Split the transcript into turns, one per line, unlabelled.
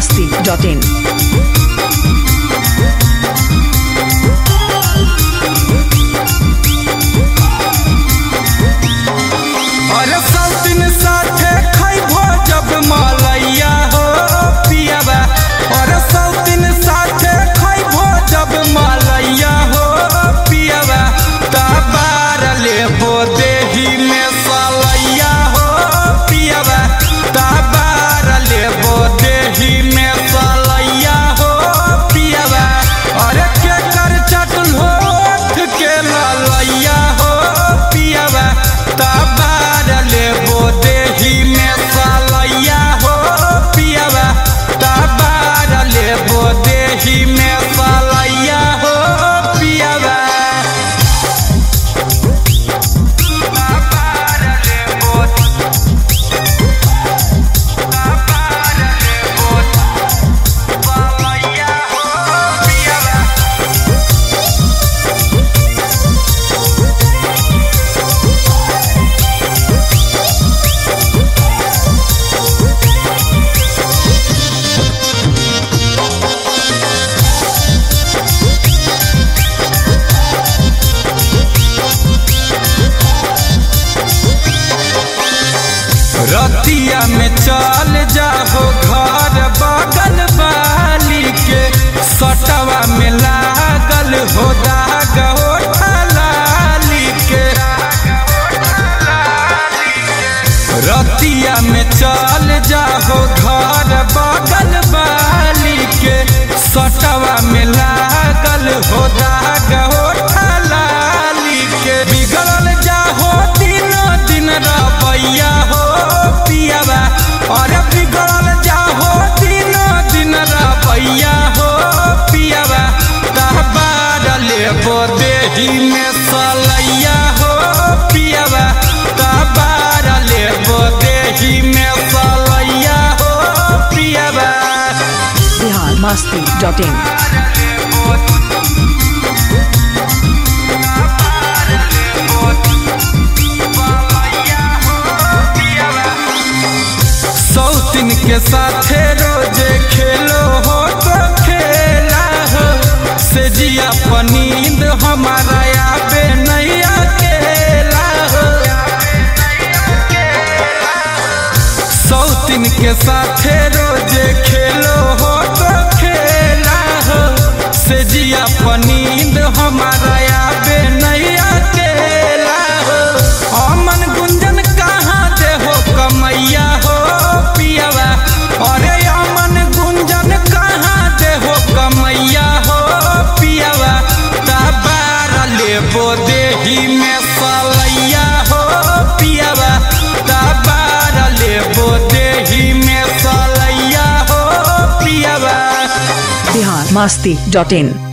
biharmasti.in।
अरे सब दिन साथे खइबो जब मलैया हो पियाबा। अरे सब दिन साथे खइबो जब मलैया हो पियाबा। तबार लेबो देही में सलैया हो पियाबा। तबार लेबो देही में सलैया हो पियाबा। अरे के कर चटल हो के ललैया हो पियाबा। तबार लेबो देही में सलैया हो पियाबा। तबार लेबो देही में सलैया हो पियाबा। तबार लेबो सलैया हो पियाबा। रतिया में चल जाहो घर बगल वाली के। सटवा में लागल हो दाग हो ठलाली के। रतिया में चल जाहो घर बगल वाली के। सटवा में लागल हो दाग हो ठलाली के। बिगड़ल जाहो तीनों दिन रवैया हो पियाबा। अरे बिगड़ल जाहो तीनों दिन रवैया हो पियाबा। तबार लेबो देही में सलैया हो पियाबा। तबार लेबो देही में सलैया हो पियाबा।
biharmasti.in। सौतिन के साथे रोजे खेलो हो तो खेला हो। से जिया पनींद हमारा आबे नहीं अकेला हो। सौतिन के साथे रोजे खेलो हो तो खेला हो। से जिया पनींद हमारा आबे नहीं अकेला हो। अमन गुंजन कहाँ दे हो कमैया हो पियाबा। अरे अमन गुंजन कहाँ दे हो कमैया हो पियाबा। तबार लेबो देही में सलैया हो पियाबा। तबार लेबो देही में सलैया हो पियाबा। biharmasti.in।